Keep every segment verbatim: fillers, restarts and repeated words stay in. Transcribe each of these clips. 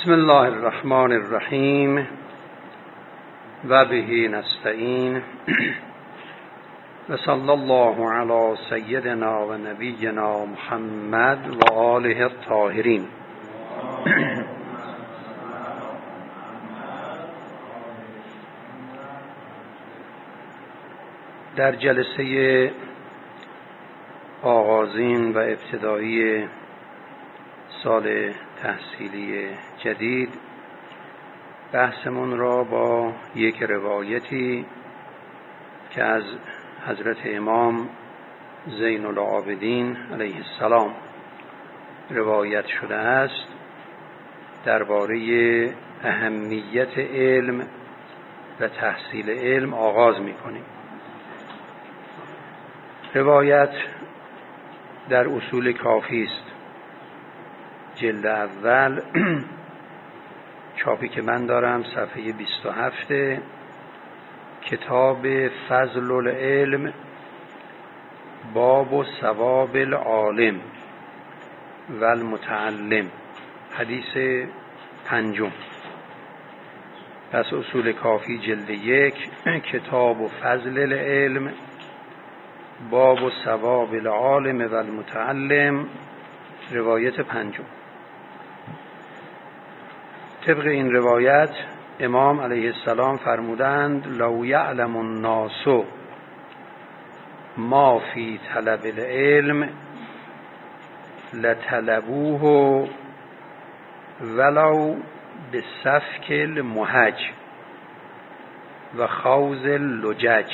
بسم الله الرحمن الرحیم و به نستعین و صلی الله علی سیدنا و نبینا محمد و آله الطاهرین. در جلسه آغازین و ابتدایی سال تحصیلی جدید بحثمون را با یک روایتی که از حضرت امام زین العابدین علیه السلام روایت شده است درباره اهمیت علم و تحصیل علم آغاز می‌کنیم. روایت در اصول کافی است، جلد اول، چاپی که من دارم، صفحه بیست و هفت، کتاب فضل العلم، باب و ثواب العالم و المتعلم، حدیث پنجم. پس اصول کافی جلد یک، کتاب و فضل العلم، باب و ثواب العالم و المتعلم، روایت پنجم. طبق این روایت امام علیه السلام فرمودند لو یعلم الناس ما فی طلب العلم لطلبوه ولو بسفک المحج و خوض اللجج.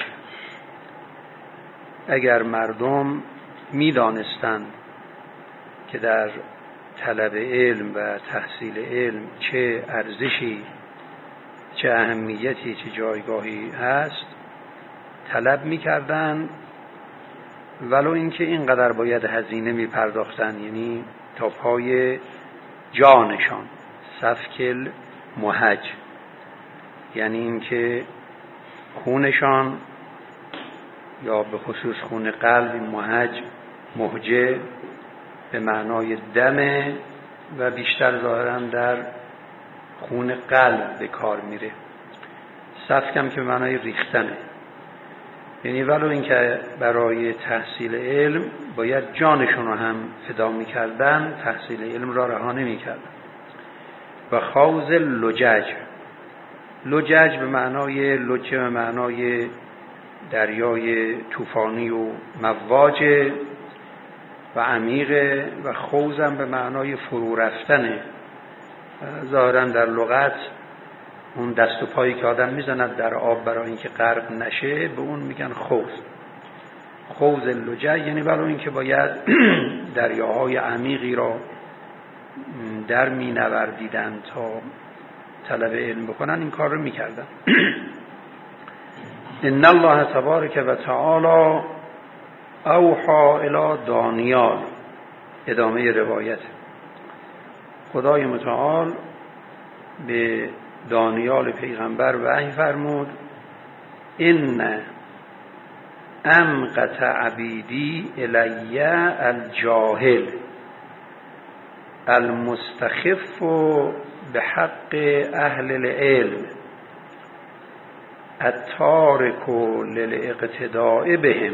اگر مردم می دانستند که در طلب علم و تحصیل علم چه ارزشی، چه اهمیتی، چه جایگاهی هست، طلب می‌کردند ولو اینکه اینقدر باید هزینه می‌پرداختند، یعنی تا پای جانشان. سفک المحج یعنی اینکه خونشان، یا به خصوص خون قلب، محج محجه به معنای دمه و بیشتر ظاهراً در خون قلب به کار میره. سفکم که به معنای ریختنه، یعنی ولو اینکه برای تحصیل علم باید جانشون رو هم فدا میکردن، تحصیل علم را رها نمیکردن. و خوض لجج، لجج به معنای لجه به معنای دریای طوفانی و مواجه و عمیقه، و خوضم به معنای فرو رفتنه. ظاهراً در لغت اون دست و پایی که آدم میزند در آب برای اینکه غرق نشه به اون میگن خوض. خوض اللجج یعنی برای اینکه باید دریاهای عمیقی را در می نوردیدن تا طلب علم بکنن، این کار رو میکردن. ان الله تبارک و تعالی اوحی الی دانیال، ادامه روایت. خدای متعال به دانیال پیغمبر وحی فرمود ان امقت عبیدی الی الجاهل المستخف به حق اهل العلم التارک للاقتداء بهم.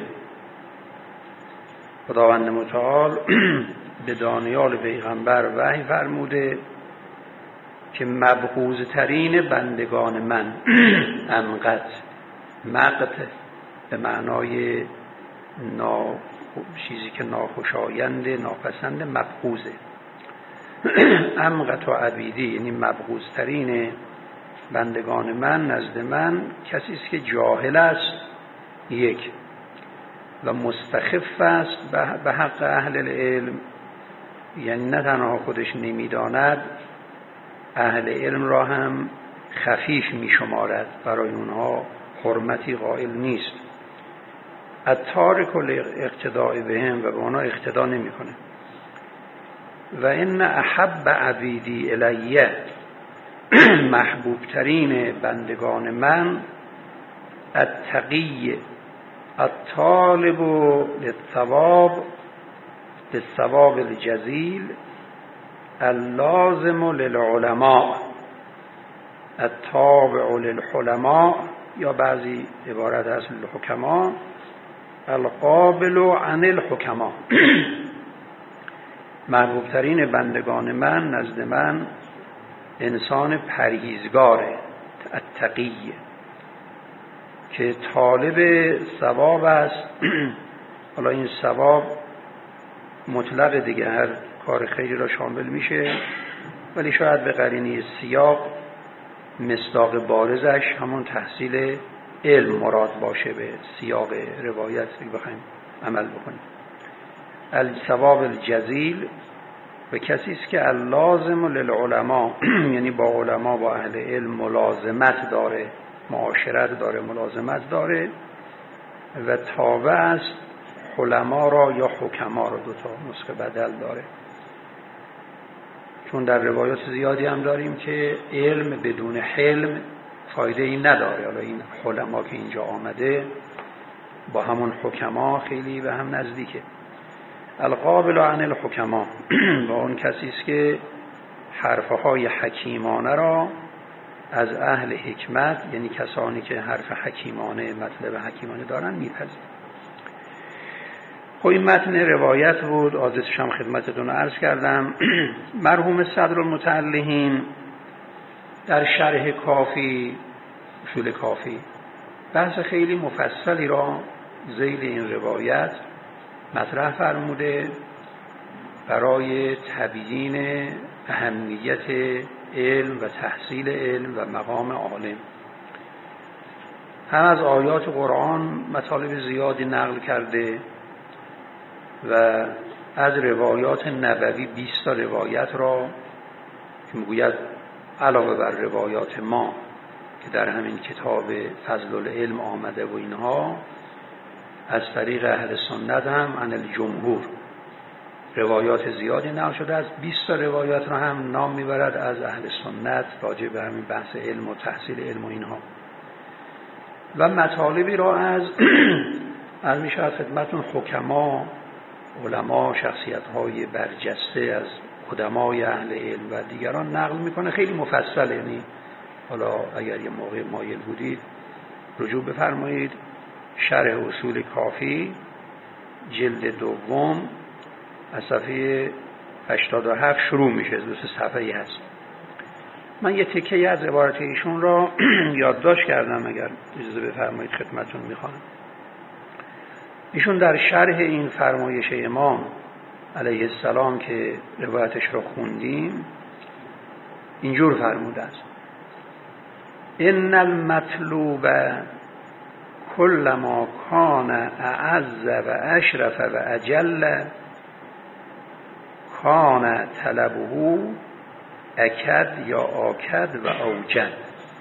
خداوند متعال به دانیال پیغمبر وحی فرموده که مبغوض ترین بندگان من، امقت، مقت به معنای نا... چیزی که ناخوشایند، ناپسند، مبغوضه. امقت و عبیدی یعنی مبغوض ترین بندگان من نزد من کسی است که جاهل است، یک، و مستخف است به حق اهل العلم، یعنی نه تنها خودش نمیداند، اهل علم را هم خفیف می شمارد، برای اونها حرمتی قائل نیست. التارک الاقتداء بهم، و به اونها اقتدا نمی کنه. و ان احب عبیدی الیه، محبوب ترین بندگان من، التقی الطالب للثواب للثواب الجزیل اللازم للعلماء التابع للحلماء، یا بعضی عبارت هست للحکما، القابل عن الحکما. محبوب ترین بندگان من نزد من انسان پرهیزگاره، التقی، که طالب ثواب است. حالا این ثواب مطلق دیگه، هر کار خیری را شامل میشه، ولی شاید به قرینه سیاق مصداق بارزش همون تحصیل علم مراد باشه، به سیاق روایت بخوایم عمل بکنیم. الثواب الجزیل به کسی است که اللازم للعلماء، یعنی با علما، با اهل علم ملازمت داره، معاشرت داره، ملازمت داره، و تابع است علما را یا حکما را، دو تا نسخه بدل داره. چون در روایات زیادی هم داریم که علم بدون حلم فایده ای نداره. حالا این علما که اینجا آمده با همون حکما خیلی به هم نزدیکه. القابل عن الحکما با اون کسی است که حرفهای حکیمانه را از اهل حکمت، یعنی کسانی که حرف حکیمانه، مطلب حکیمانه دارن، میپذیرند. خب این متن روایت بود، عادتش هم خدمتتون عرض کردم. مرحوم صدرالمتعلحین در شرح کافی، اصول کافی، بحث خیلی مفصلی را ذیل این روایت مطرح فرموده برای تبیین اهمیت علم و تحصیل علم و مقام عالم. هم از آیات قرآن مطالب زیادی نقل کرده و از روایات نبوی بیست تا روایت را که میگوید علاوه بر روایات ما که در همین کتاب فضل العلم آمده و اینها، از طریق اهل سنت هم عن الجمهور روایات زیادی نقل شده. از بیست تا روایات را هم نام میبرد از اهل سنت راجع به همین بحث علم و تحصیل علم و اینها، و مطالبی را از از میشه از خدمتون حکما، علما، شخصیت‌های برجسته از قدمای اهل علم و دیگران نقل میکنه. خیلی مفصل، یعنی حالا اگر یه موقع مایل بودید رجوع بفرمایید. شرح اصول کافی جلد دوم از صفحه هشتاد و هفت شروع میشه، دو سه صفحه‌ای هست. من یه تکه از عبارت ایشون را یادداشت کردم، اگر اجازه بفرمایید خدمتتون میخوام. ایشون در شرح این فرمایش امام علیه السلام که روایتش رو خوندیم اینجور فرموده است: ان المطلوب کلما کان اعز و اشرف و اجل کان طلبه اکد یا آکد و اوجد.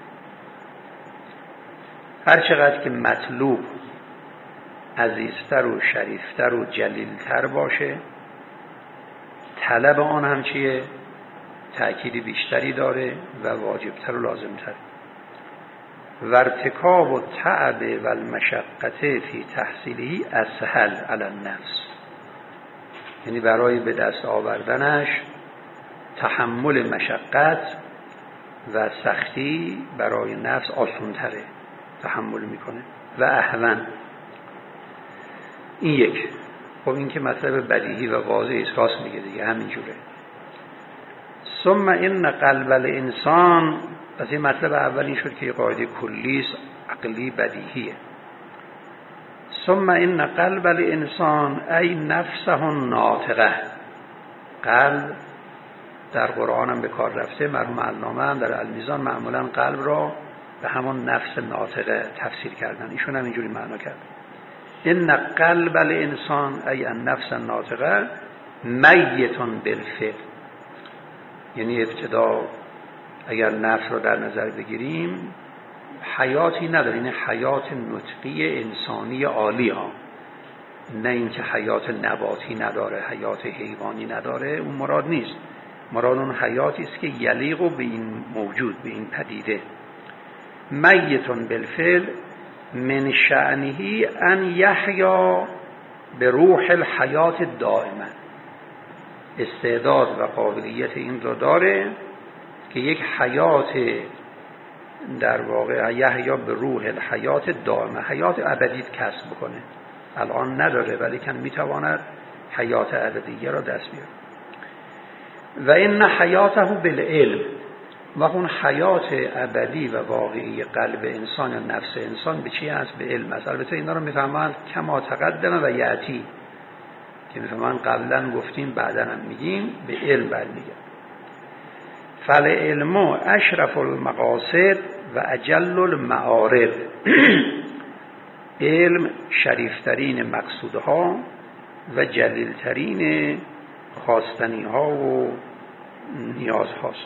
هر چقدر که مطلوب عزیزتر و شریفتر و جلیلتر باشه، طلب آن هم چیه؟ تأکید بیشتری داره و واجبتر و لازمتر. و ارتکاب و تعب و المشقت فی تحصیلی اسهل علی النفس، یعنی برای به دست آوردنش تحمل مشقت و سختی برای نفس آسان‌تره، تحمل میکنه. و اهون، این یک. خب این که مطلب بدیهی و واضحی است، راست میگه دیگه، همینجوره. ثم ان قلب الانسان، پس این مطلب اولی شد که یه قاعده کلی است، عقلی بدیهیه. ثم ان قلب الانسان ای نفسه الناطقه. قلب در قرآن هم به کار رفته، مرحوم علامه هم در المیزان معمولا قلب را به همون نفس ناطقه تفسیر کردن، ایشون هم اینجوری معنا کرد. ان قلب الانسان ای النفس الناطقه میت بالفعل، یعنی ابتدا اگر نفس رو در نظر بگیریم حیاتی نداره، این حیات نطقی انسانی عالی ها، نه اینکه حیات نباتی نداره، حیات حیوانی نداره، اون مراد نیست. مراد اون حیاتی است که یلیق به این موجود، به این پدیده. میتون بالفعل من شأنه ان یحیا به روح الحیات دائما، استعداد و قابلیت این رو داره که یک حیات در واقع یحیی به روح الحیات دائمه، حیات ابدی کسب بکنه. الان نداره ولی کن میتواند حیات ابدیه را دست بیاره. و این حیاته بالعلم، و اون حیات ابدی و واقعی قلب انسان یا نفس انسان به چی هست؟ به علم است. البته اینا رو میفهمند کما تقدم و یاتی، که میفهمند قبلا گفتیم بعدا هم میگیم، به علم برمیگه. فالعلم اشرف المقاصد و اجل المعارض، علم شریفترین مقصودها و جلیلترین خواستنی ها و نیاز هاست.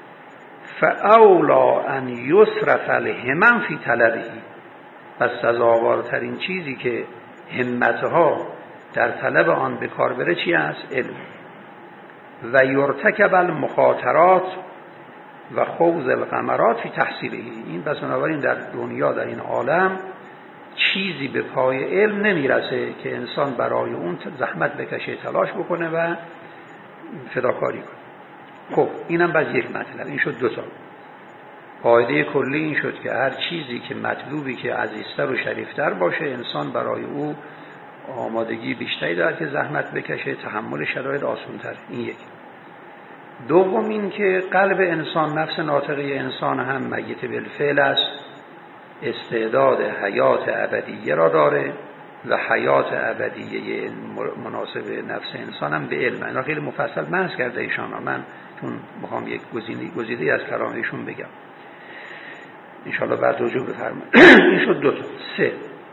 فاولا ان یصرف الهمم فی طلبه، پس سزاوارترین چیزی که همتها در طلب آن به کار بره چی است؟ علم. و یرتکب المخاطرات و خوض الغمرات فی تحصیله، این پس بنابراین در دنیا در این عالم چیزی به پای علم نمیرسه که انسان برای اون زحمت بکشه، تلاش بکنه و فداکاری کنه. خب اینم باز یک مطلب، این شد دو تا. قاعده کلی این شد که هر چیزی که مطلوبی که عزیزتر و شریفتر باشه، انسان برای او آمادگی بیشتری دارد که زحمت بکشه، تحمل شرایط آسان‌تر. این یک. دوم این که قلب انسان، نفس ناطقه انسان هم میت بالفعل است، استعداد حیات ابدیه را داره و حیات ابدیه مناسب نفس انسان هم به علم. اینا خیلی مفصل بحث کرده ایشان، من چون میخوام یک گزینه گزیده از کلام ایشون بگم انشاءالله بعد رجوع بفرمایید. این شد دو تا. سه،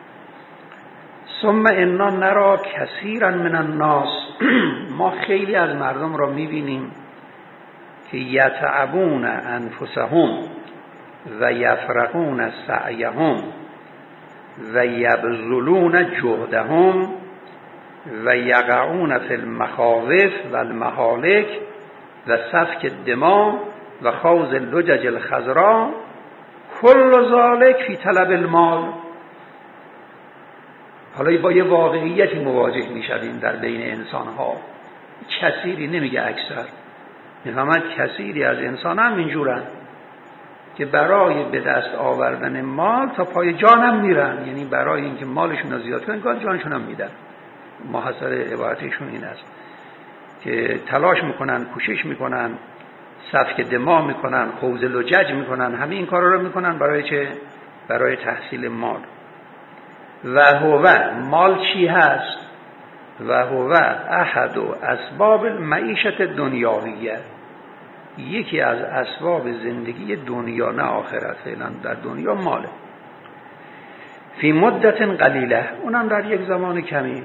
ثم انا نرا کثیرا من الناس، ما خیلی از مردم را میبینیم که یتعبون انفسهم و یفرقون سعیهم و یبذلون جهدهم و یقعون فی المخاوف و المهالک و سفک الدماء و خوض اللجج الخضراء، کل ذلک فی طلب المال. حالا با یه واقعیتی مواجه میشویم در بین انسان ها، کثیری نمیگه اکثر، میفهمد کثیری از انسان هم اینجورن که برای به دست آوردن مال تا پای جان هم میرن، یعنی برای اینکه مالشون رو زیاد کنن گاه جانشون هم میدن. محصل عبارتشون این است که تلاش میکنن، کوشش میکنن، سفک دماء میکنن، خوض لجج میکنن، همه این کارا رو میکنن برای چه؟ برای تحصیل مال. و هو مال چی هست؟ و هو احد اسباب المعیشت دنیاویه، یکی از اسباب زندگی دنیا، نه آخرت، فعلا در دنیا ماله. فی مدت قلیله، اونم در یک زمان کمی.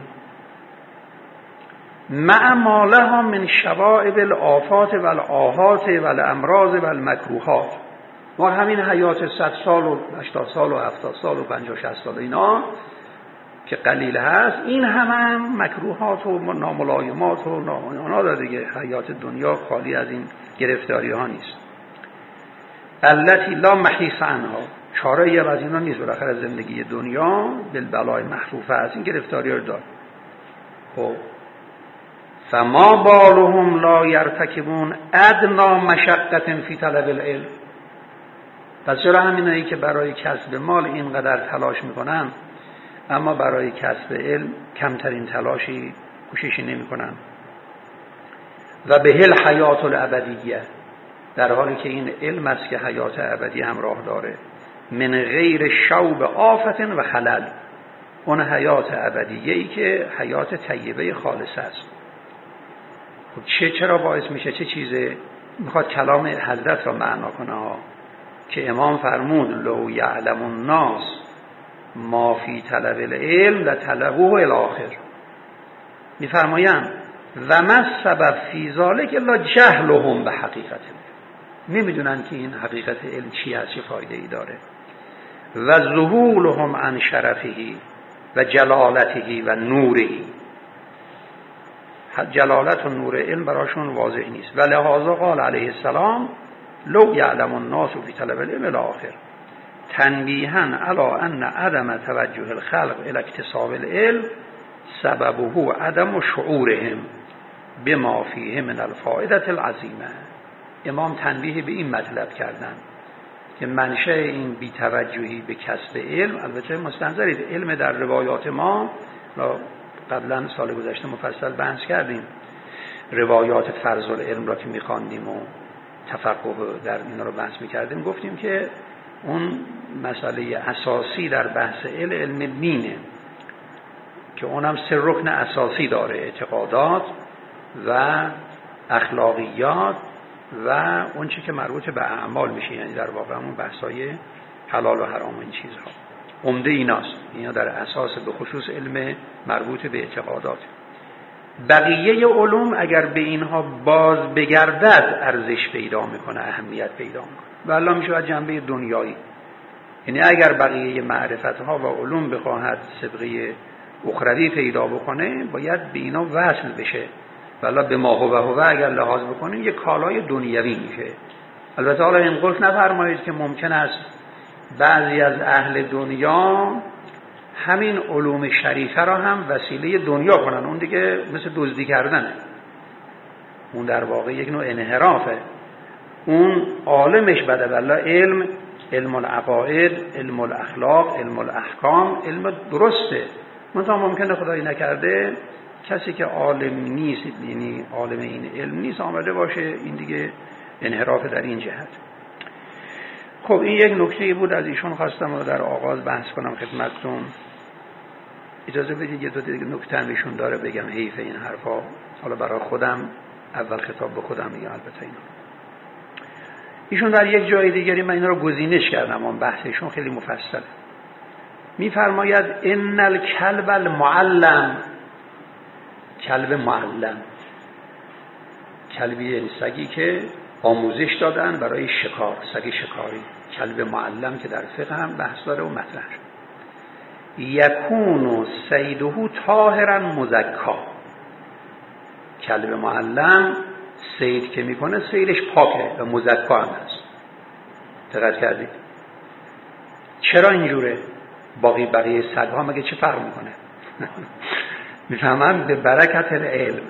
مع مالها من شوائب الآفات و الآهات و الامراض و المکروهات. ما همین حیات صد سال و هشتاد سال و هفتاد سال و پنجاه شصت سال اینا که قلیل هست، این هم, هم مکروهات و ناملایمات و نامانا داره دیگه. حیات دنیا خالی از این گرفتاری ها نیست. التي لا محیص عنها، چاره ای از اینا نیست، بالاخره زندگی دنیا بالبلای محفوفه است، این گرفتاری رو داره. خب فما بالهم لا یرتکبون ادنا مشقت فی طلب العلم، پس چرا همینایی که برای کسب مال اینقدر تلاش میکنن اما برای کسب علم کمترین تلاشی کوششی نمی کنن؟ و به هل حیات الابدیه، در حالی که این علم است که حیات ابدی همراه داره. من غیر شوب آفت و خلل، اون حیات ابدیه ای که حیات طیبه خالص است. خب چه چرا باعث میشه؟ چه چیزه؟ میخواد کلام حضرت را معنا کنه ها، که امام فرمود لو یعلم الناس ما فی طلب العلم لطلبوه الاخر. میفرمایند و ما سبب فی ذلک الا جهلهم به حقیقت، نمیدونن که این حقیقت علم چی است، چه فایده ای داره. و ذهولهم عن شرفه و جلالته و نوره، جلالت و نور علم براشون واضح نیست. و لهذا قال علیه السلام لو یعلم الناس فی طلب العلم الاخر، تنبیها علی ان عدم توجه الخلق الی اکتساب العلم سببه عدم شعورهم بما فیه من الفائده العظیمه. امام تنبیه به این مطلب کردن که منشأ این بی‌توجهی به کسب علم، البته مستنظرید علم در روایات ما، قبلا سال گذشته مفصل بحث کردیم روایات فرض العلم را که می‌خواندیم و تفقه در اینا رو بحث می‌کردیم، گفتیم که اون مسئله اساسی در بحث علم علم دینه که اونم سه رکن اساسی داره: اعتقادات و اخلاقیات و اون چی که مربوط به اعمال میشه، یعنی در واقع همون بحث‌های حلال و حرام و این چیزها. عمده ایناست، اینا در اساس به خصوص علم مربوط به اعتقادات. بقیه علوم اگر به اینها باز بگردد ارزش پیدا میکنه، اهمیت پیدا میکنه. والله میشه از جنبه دنیایی، یعنی اگر بقیه معرفتها و علوم بخواهد سابقه اخروی پیدا بکنه باید به اینا وصل بشه. والله به ما هو هو اگر لحاظ بکنیم یک کالای دنیوی میشه. البته حالا این قلت نفرمایید که ممکن است بعضی از اهل دنیا همین علوم شریفه را هم وسیله دنیا کنن، اون دیگه مثل دزدی کردنه، اون در واقع یک نوع انحرافه. اون عالمش بده، والله علم علم العقاید، علم الاخلاق، علم الاحکام علم درسته، منتها ممکنه خدایی نکرده کسی که عالم نیست، یعنی عالم این علم نیست، آمده باشه این دیگه انحراف در این جهت. خب این یک نکته بود از ایشون خواستم رو در آغاز بحث کنم خدمتتون. اجازه بدید یه دو تا نکته هم ایشون داره بگم، حیف این حرفا. حالا برای خودم اول خطاب به خودم میگم، البته اینا ایشون در یک جای دیگری من اینا رو گزینش کردم، اون بحثشون خیلی مفصله. میفرماید ان الکلب المعلم، کلب معلم، کلبی یعنی سگی که آموزش دادن برای شکار، سگ شکاری، کلب معلم که در فقه هم بحث داره و مطرح. یکون صیده طاهرا مزکا، کلب معلم صید که میکنه صیدش پاکه و مزکا هم هست. دقت کردید؟ چرا اینجوره؟ باقی بقیه سگ‌ها مگه چه فرق میکنه؟ میفهمم به برکت علم.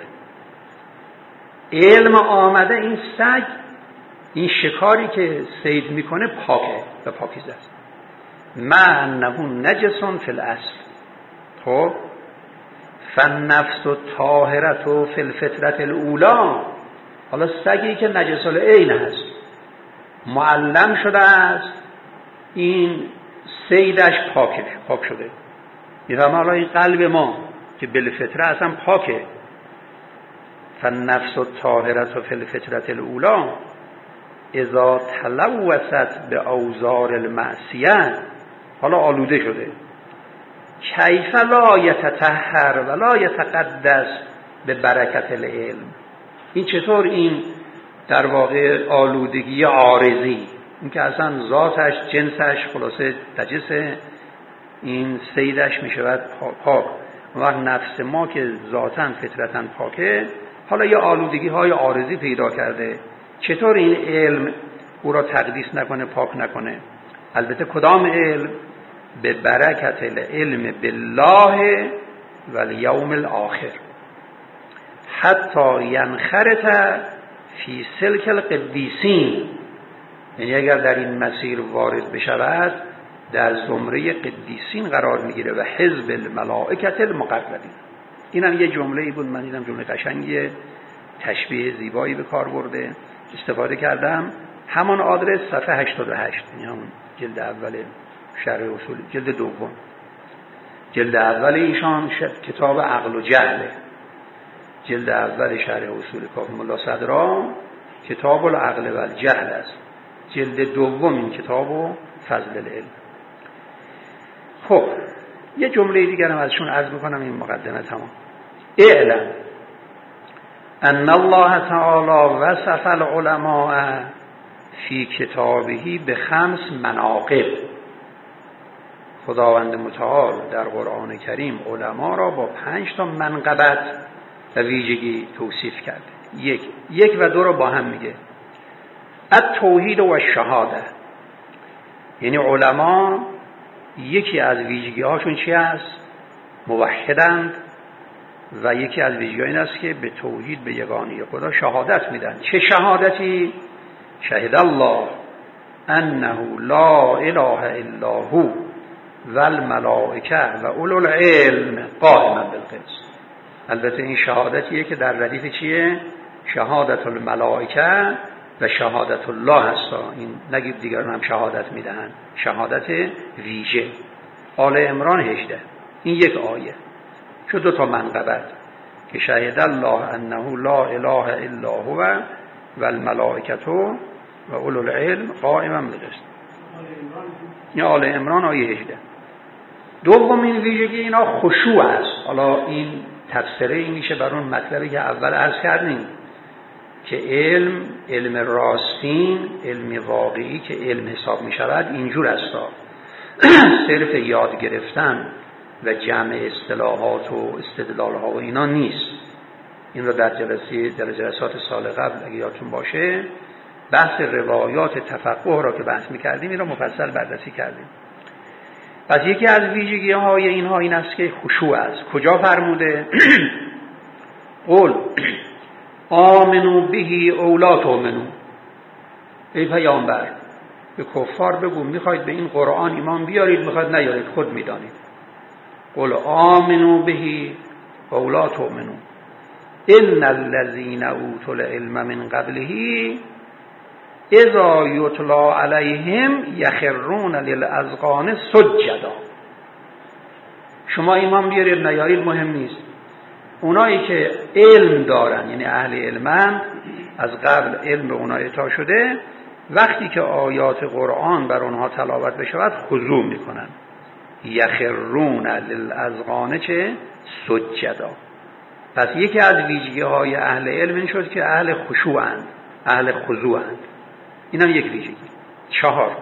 علم آمده این سگ، این شکاری که صید میکنه پاکه و پاکیزه است. ما انه نجس فی الاصل. خب فالنفس طاهرة فی الفطرة الاولی. حالا سگی که نجس العین هست، معلم شده است، این صیدش پاکه، پاک شده. میفهمم حالا این قلب ما که بالفطره اصلا پاکه. فالنفس طاهرة فی الفطرة الاولی اذا تلوثت به اوزار المعصیه، حالا آلوده شده، کیف لا یتطهر ولا یتقدس به برکت العلم. این چطور این در واقع آلودگی عارضی، این که اصلا ذاتش جنسش خلاصه نجسه، این صیدش میشود پاک. وقت نفس ما که ذاتاً فطرتاً پاکه، حالا یه آلودگی های عارضی پیدا کرده، چطور این علم او را تقدیس نکنه، پاک نکنه؟ البته کدام علم؟ به برکت العلم بالله و الیوم الاخر، حتی ینخرط فی سلک القدیسین، یعنی اگر در این مسیر وارد بشود در زمره قدیسین قرار میگیره و حزب الملائکه المقربین. اینم یه جمله ای بود، من دیدم جمله قشنگیه، تشبیه زیبایی به کار برده، استفاده کردم. همان آدرس صفحه هشتاد و هشت، یعنی همون جلد اول شرح اصول، جلد دوم، جلد اول ایشان کتاب عقل و جهل، جلد اول شرح اصول کافی ملا صدرا کتاب العقل و الجهل است، جلد دوم این کتاب و فضل العلم. خب یه جمله دیگر هم ازشون عرض میکنم، این مقدمه تمام. اعلم ان الله تعالی وصف العلماء فی کتابه به خمس مناقب. خداوند متعال در قرآن کریم علما را با پنج تا منقبت و ویژگی توصیف کرده. یک یک و دو رو با هم میگه. التوحید و الشهاده، یعنی علما یکی از ویژگی هاشون چی است؟ موحدند و یکی از ویژگی این است که به توحید، به یگانگی خدا شهادت میدن. چه شهادتی؟ شهد الله انه لا اله الا هو و الملائکه و اولو العلم قائما بالقسط. البته این شهادتیه که در ردیف چیه؟ شهادت الملائکه و شهادت الله هستا. این نگید دیگران هم شهادت میدهن، شهادت ویژه. آل عمران هجده، این یک آیه چو دو تا منقبت که شهد الله انه لا اله الا هو و الملائکه و اولو العلم قائما بالقسط. این آل عمران آیه هجده. دومین ویژگی اینا خشوع است. حالا این تفسیره این میشه بر اون مطلبی که اول عرض کردیم که علم، علم راستین، علم واقعی که علم حساب می شود اینجور است. صرف یاد گرفتن و جمع اصطلاحات و استدلالها و اینا نیست. این رو در جلسه در جلسات سال قبل اگه یادتون باشه بحث روایات تفقه را که بحث می‌کردیم این را مفصل بررسی کردیم. پس یکی از ویژگی های اینها این است که خشوع است. کجا فرموده؟ قل آمنو بهی او لا تؤمنو. ای پیامبر به کفار بگو میخواید به این قرآن ایمان بیارید، میخواید نیارید، خود میدانید. قل آمنو بهی او لا تؤمنو ان الذين اوتوا العلم من قبله اذا یتلا علیهم یخرون للاذقان سجدا. شما ایمان بیارید نیارید مهم نیست. اونایی که علم دارن، یعنی اهل علمن، از قبل علم به اونها عطا شده، وقتی که آیات قرآن بر اونها تلاوت بشود خضوع میکنن. یخرون للاذقان چه؟ سجدا. پس یکی از ویژگی های اهل علم این شد که اهل خشوعند، اهل خضوعند. این هم یک ویژگی. چهار،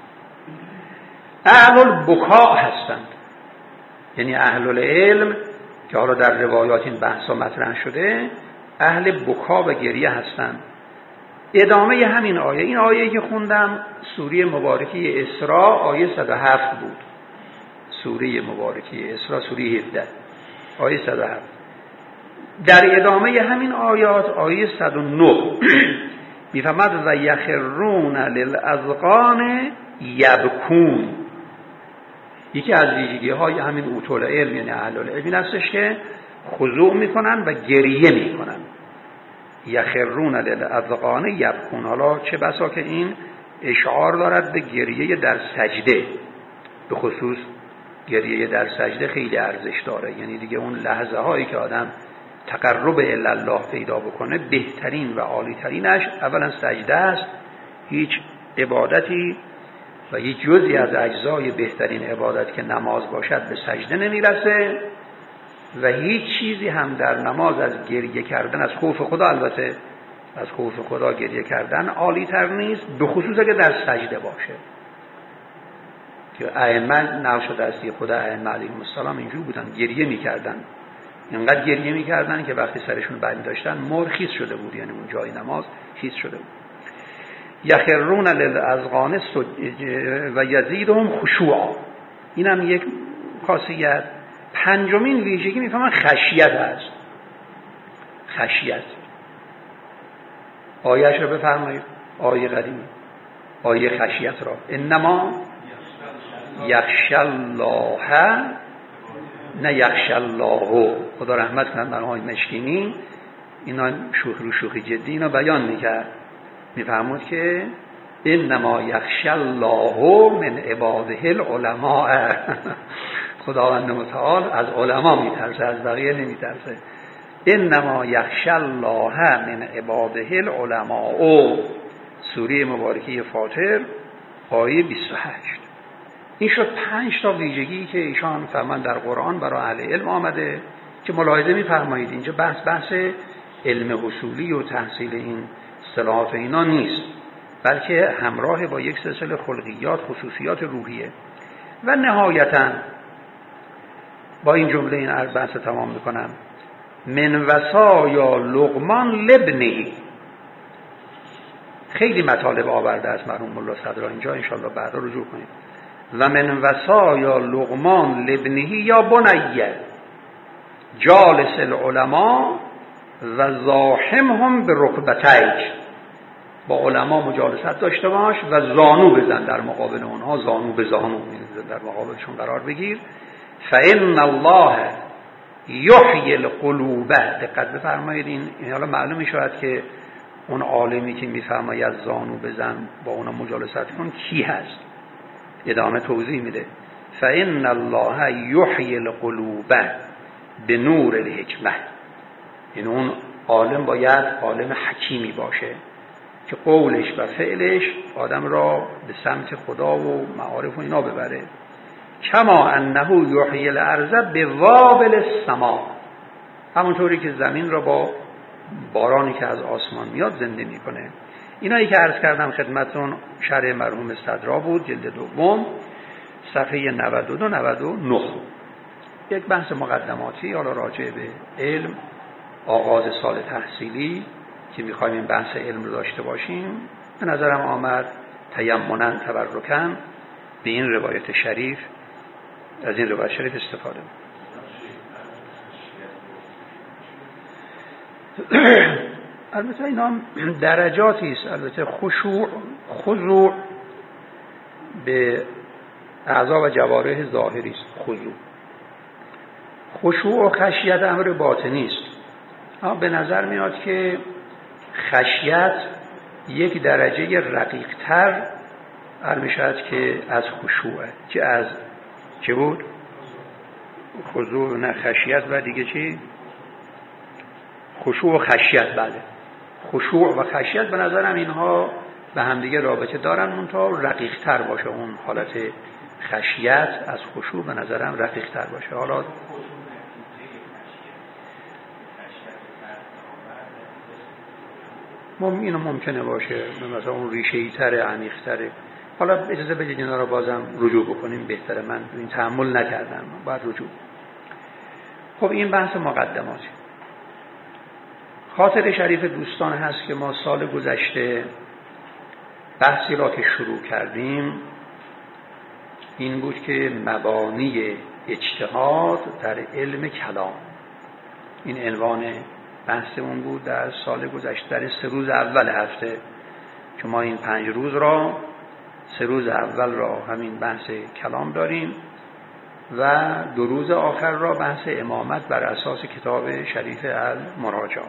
اهل البکاء هستند. یعنی اهل العلم که حالا در روایات این بحثا مطرح شده اهل بکا و گریه هستند. ادامه همین آیه، این آیه‌ای که خوندم سوره مبارکه اسراء آیه صد و هفت بود. سوره مبارکه اسراء سوره هفده آیه صد و هفت. در ادامه همین آیات آیه صد و نه میفهمد و یخرون للاذقان یبکون. یکی از ویژگی های همین اوتول علم یعنی اهل العلم این هستش که خضوع میکنن و گریه میکنن. یخرون للاذقان یبکون. حالا چه بسا که این اشعار دارد به گریه در سجده، به خصوص گریه در سجده خیلی ارزش داره. یعنی دیگه اون لحظه هایی که آدم تقرب الی الله پیدا بکنه بهترین و عالی ترینش اولا سجده است. هیچ عبادتی و هیچ جزئی از اجزای بهترین عبادت که نماز باشد به سجده نمیرسه و هیچ چیزی هم در نماز از گریه کردن، از خوف خدا، البته از خوف خدا گریه کردن عالی تر نیست، به خصوص اگه در سجده باشه. که ائمه نقل شده است که خدا ائمه علیهم السلام اینجور بودن، گریه میکردن، اینقدر گریه میکردن که وقتی سرشون بند داشتن مر خیس شده بود، یعنی اون جای نماز خیس شده بود. یخرون للاذقان و یزیدهم خشوعا. اینم یک خاصیت. پنجمین ویژگی میفهمن خشیت است. خشیت. آیه‌اش رو بفرمایید. آیه قدیمی، آیه خشیت را. انما یخشی الله نه یخشی الله. خدا رحمت کنه بر آقای مشکینی، اینا شوخی رو شوخی جدی اینا بیان میکرد، میفهمود که انما یخشی الله من عباده العلماء. خداوند متعال از علما میترسه، از بقیه نمیترسه. انما یخشی الله من عباده العلماء. سوره مبارکه فاطر آیه بیست و هشت. این شد پنج تا ویژگی که ایشان فرمان در قرآن برای اهل علم آمده که ملاحظه میفرمایید اینجا بحث بحث علم اصولی و تحصیل این اصطلاحات اینا نیست، بلکه همراه با یک سلسله خلقیات، خصوصیات روحیه. و نهایتاً با این جمله این عرض بحث تمام میکنم. من وصایا لقمان لابنه. خیلی مطالب آورده است مرحوم ملا صدرا اینجا، انشاءالله بعدا رجوع کنید. و من وصایا لقمان لابنه یا بنیه. جالس العلماء و زاحمهم به رکبتیک، با علما مجالست داشته باش و زانو بزن در مقابل اونها، زانو به زانو در مقابلشون قرار بگیر. فإن الله یحیی القلوب، دقت بفرمایید این حالا معلوم میشه که اون عالمی که میفرماید زانو بزن با اونا مجالست کن کی هست. ادامه توضیح میده فإن الله یحیی القلوب به نور الحکمه، این اون عالم باید عالم حکیمی باشه که قولش و فعلش آدم را به سمت خدا و معارف و اینا ببره. کما انه یحیی الارض به وابل السما، همونطوری که زمین را با بارانی که از آسمان میاد زنده میکنه. اینایی که عرض کردم خدمتون شرح مرحوم صدرا بود، جلد دوم صفحه نود و دو نود و نه. یک بحث مقدماتی حالا راجع به علم، آغاز سال تحصیلی که میخوایم این بحث علم رو داشته باشیم. به نظرم آمد تیمنا تبرکن به این روایت شریف، از این روایت شریف استفاده. البته اینا درجاتی است. البته خشوع خضوع به اعضا و جوارح ظاهری است. خضوع خشوع و خشیت امر باطنی است. اما به نظر میاد که خشیت یک درجه رقیق‌تر میشود که از خشوعه، که از چه بود؟ خضوع نه خشیت و دیگه چی؟ خشوع و خشیت. بله، خشوع و خشیت به نظرم اینها به همدیگه رابطه دارن، منتها رقیق‌تر باشه. اون حالت خشیت از خشوع به نظرم رقیق‌تر باشه. حالا مم اینو ممکنه باشه، مثلا اون ریشه‌ای تره، عمیق‌تره. حالا اجازه بدید اینا رو بازم رجوع بکنیم، بهتره. من این تأمل نکردم، باید رجوع. خب این بحث مقدماتی. خاطر شریف دوستان هست که ما سال گذشته بحثی را که شروع کردیم این بود که مبانی اجتهاد در علم کلام، این عنوان بحثمون بود در سال گذشته، در سه روز اول هفته که ما این پنج روز را، سه روز اول را همین بحث کلام داریم و دو روز آخر را بحث امامت بر اساس کتاب شریف المراجعات.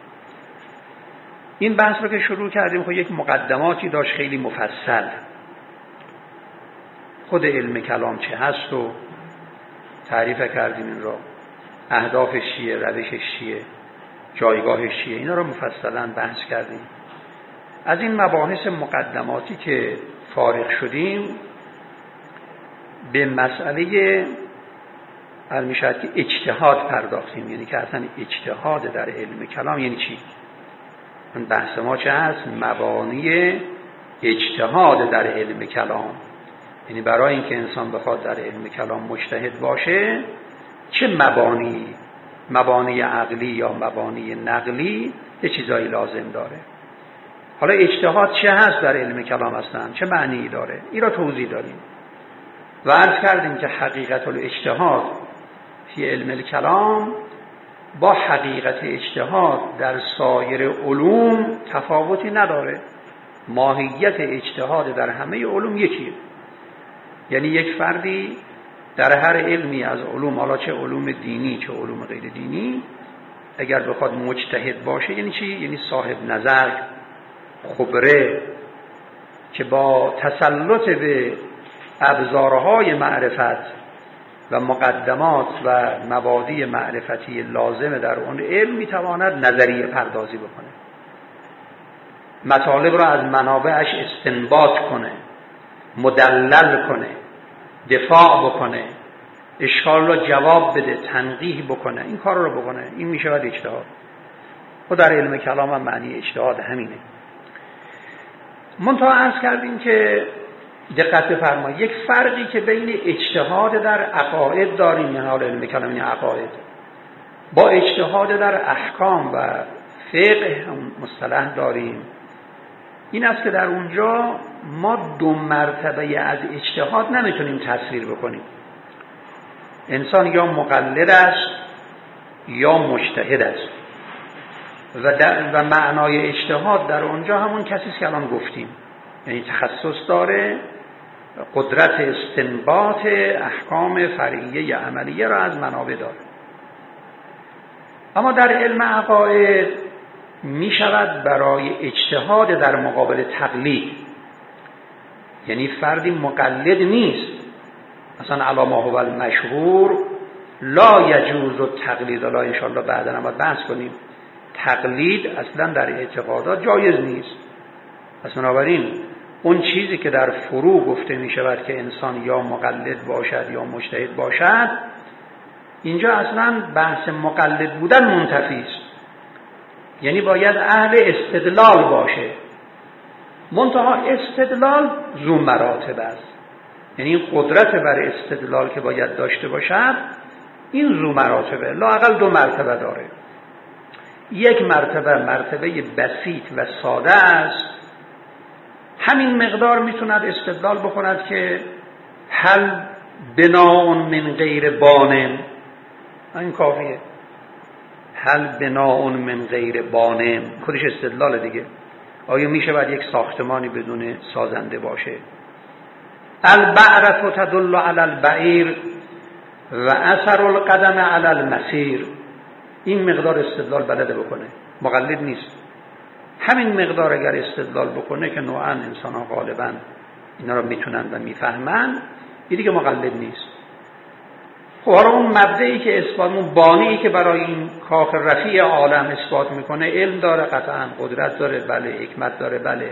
این بحث را که شروع کردیم خب یک مقدماتی داشت خیلی مفصل، خود علم کلام چه هست و تعریف کردیم، این را اهدافش چیه، روشش چیه، جایگاهش چیه، اینا رو مفصلا بحث کردیم. از این مباحث مقدماتی که فارغ شدیم به مسئله میشود که اجتهاد پرداختیم. یعنی که اصلا اجتهاد در علم کلام یعنی چی؟ من بحث ما چه هست؟ مبانی اجتهاد در علم کلام. یعنی برای اینکه انسان بخواد در علم کلام مجتهد باشه چه مبانی، مبانی عقلی یا مبانی نقلی، یه چیزایی لازم داره. حالا اجتهاد چه هست در علم کلام هستن، چه معنی داره، این را توضیح دادیم و عرض کردیم که حقیقت الاجتهاد فی علم الکلام با حقیقت اجتهاد در سایر علوم تفاوتی نداره. ماهیت اجتهاد در همه علوم یکیه. یعنی یک فردی در هر علمی از علوم، حالا چه علوم دینی چه علوم غیر دینی، اگر بخواد مجتهد باشه یعنی چی؟ یعنی صاحب نظر، خبره، که با تسلط به ابزارهای معرفت و مقدمات و مبادی معرفتی لازم در اون علم میتواند نظریه پردازی بکنه، مطالب را از منابعش استنباط کنه، مدلل کنه، دفاع بکنه، اشکال را جواب بده، تنقیح بکنه، این کار رو بکنه. این میشه باید اجتهاد. و در علم کلام هم معنی اجتهاد همینه. منتها عرض کردیم که دقت بفرمایید یک فرقی که بین اجتهاد در عقاید داریم، یعنی حال علم کلام این عقاید، با اجتهاد در احکام و فقه مصطلح داریم، این است که در اونجا ما دو مرتبه از اجتهاد نمیتونیم تصویر بکنیم. انسان یا مقلد است یا مجتهد است. و, و معنای اجتهاد در اونجا همون کسی است که الان گفتیم، یعنی تخصص داره، قدرت استنباط احکام فرعیه عملیه را از منابع داره. اما در علم عقاید می شود برای اجتهاد در مقابل تقلید، یعنی فردی مقلد نیست، مثلا علی ما هو المشهور لا یجوز التقلید، لا انشاءالله بعدا هم بحث کنیم، تقلید اصلا در اعتقادات جایز نیست. پس بنابراین اون چیزی که در فروع گفته می شود که انسان یا مقلد باشد یا مجتهد باشد، اینجا اصلا بحث مقلد بودن منتفی است، یعنی باید اهل استدلال باشه. منتها استدلال ذو مراتب است، یعنی این قدرت بر استدلال که باید داشته باشد این ذو مراتبه، لااقل دو مرتبه داره. یک مرتبه مرتبه بسیط و ساده است، همین مقدار میتوند استدلال بکند که هل بناء من غیر بانم، این کافیه، هل بناء من غیر بانم خودش استدلال دیگه. آیا میشه باید یک ساختمانی بدون سازنده باشه؟ البعرة تدل علی البعیر و اثر القدم علی المسیر، این مقدار استدلال بلده بکنه، مقلد نیست. همین مقدار اگر استدلال بکنه که نوعا انسان ها غالبا اینا رو میتونن و میفهمن، این دیگه مقلد نیست. خب حالا اون مبدعی که اثبات، اون بانیی که برای این کاخ رفیع عالم اثبات میکنه، علم داره قطعا، قدرت داره بله، حکمت داره بله،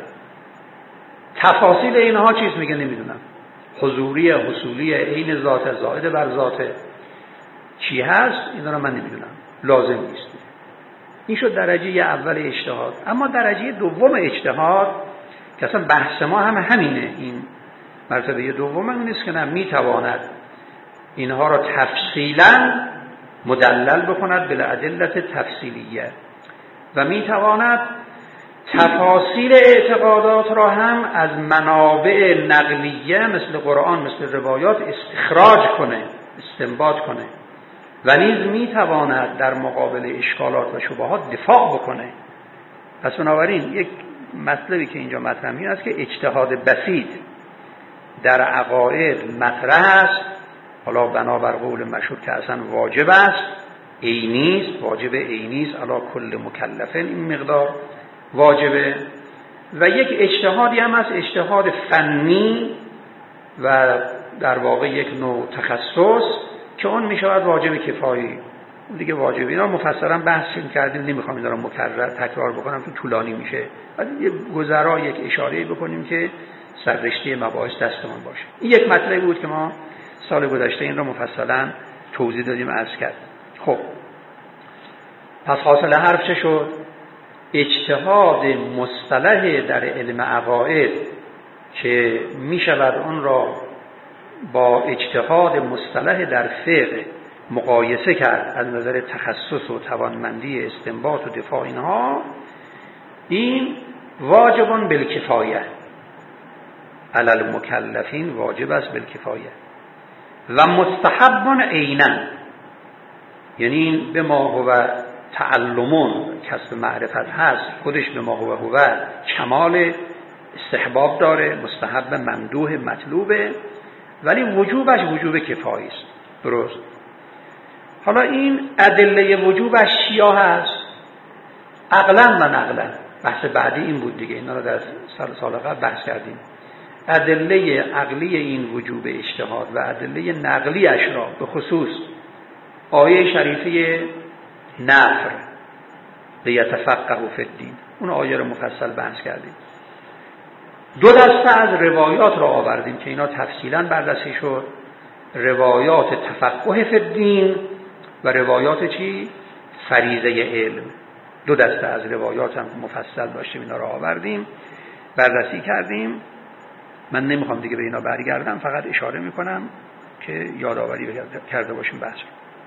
تفاصیل اینها چیز میگه نمیدونم، حضوری حصولی عین ذات زائد بر ذات چی هست اینا رو من نمیدونم، لازم نیست. این شد درجه اول اجتهاد. اما درجه دوم اجتهاد که اصلا بحث ما هم همینه، این مرتبه دوم این نیست که نه میتواند اینها را تفصیلا مدلل بکند بالادلت تفصیلیه و میتواند تفاصیل اعتقادات را هم از منابع نقلیه مثل قرآن مثل روایات استخراج کنه، استنباط کنه و نیز میتواند در مقابل اشکالات و شبهات دفاع بکنه. پس بنابراین یک مطلبی که اینجا مطرح می است که اجتهاد بسیط در عقاید مطرح است، حالا بنابر قول مشهور که اصلا واجب است، عینی است، واجب عینی است، علی کل مکلف این مقدار واجبه. و یک اجتهادی هم است، اجتهاد فنی و در واقع یک نوع تخصص که اون می شود واجب کفایی، اون دیگه واجب. اینا مفصلا بحث کردیم، نمیخوام اینا رو مکرر تکرار بکنم تو طولانی میشه، ولی یه گذرا یک اشاره بکنیم که سررشته مباحث دستمون باشه. این یک مطلبی بود که ما سال گذشته این رو مفصلا توضیح دادیم، عرض کرد. خب پس حاصل حرف چه شد؟ اجتهاد مصطلح در علم عقاید که می شود اون را با اجتهاد مصطلح در فقه مقایسه کرد از نظر تخصص و توانمندی استنباط و دفاع اینها، این واجبون بالکفایه علی المکلفین، واجب است بالکفایه و مستحبون عیناً، یعنی به ما هو تعلمون کسب معرفت هست، خودش به ما هو هو کمال استحباب داره، مستحب ممدوح مطلوبه، ولی وجوبش وجوب کفایی است. درست. حالا این ادله وجوبش چیا هست؟ عقلا و نقلا. بحث بعدی این بود دیگه، اینا رو در سال سال قبل بحث کردیم. ادله عقلی این وجوب اجتهاد و ادله نقلی اش را به خصوص آیه شریفه نفر لیتفقهوا فی الدین، اون آیه رو مفصل بحث کردیم. دو دسته از روایات را آوردیم که اینا تفصیلا بررسی شد، روایات تفقه فی الدین و روایات چی؟ فریضه علم. دو دسته از روایات هم مفصل داشتیم، اینا را آوردیم بررسی کردیم. من نمیخوام دیگه به اینا برگردم، فقط اشاره میکنم که یادآوری کرده باشیم بحث.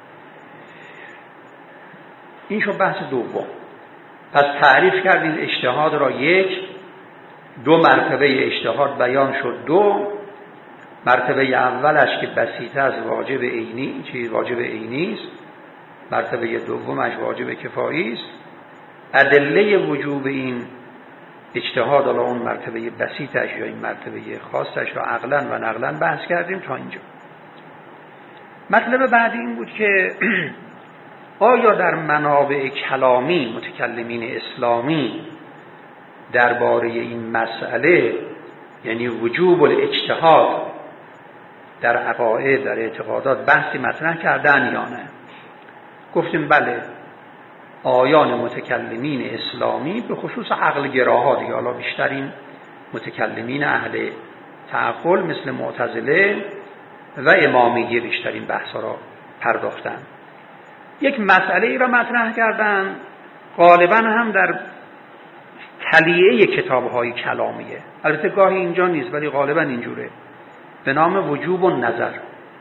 این شو بحث دوم. پس تعریف کردیم اجتهاد را، یک دو مرتبه اجتهاد بیان شد. دو مرتبه اولش که بسیط از واجب عینی، چیز واجب عینی است، مرتبه دومش واجب کفایی است. ادله وجوب این اجتهاد، حالا اون مرتبه بسیطش یا این مرتبه خاصش رو عقلا و نقلا بحث کردیم تا اینجا. مطلب بعدی این بود که آیا در منابع کلامی متکلمین اسلامی درباره این مسئله، یعنی وجوب الاجتهاد در عقاید، در اعتقادات بحثی مطرح کردن یا نه؟ گفتیم بله، آیان متکلمین اسلامی به خصوص عقل گراها دیگه، حالا بیشترین متکلمین اهل تعقل مثل معتزله و امامیه بیشترین بحثا را پرداختن. یک مسئله ای را مطرح کردن، غالبا هم در تلیه کتاب‌های کلامیه، البته گاهی اینجا نیست ولی غالبا اینجوره، به نام وجوب النظر.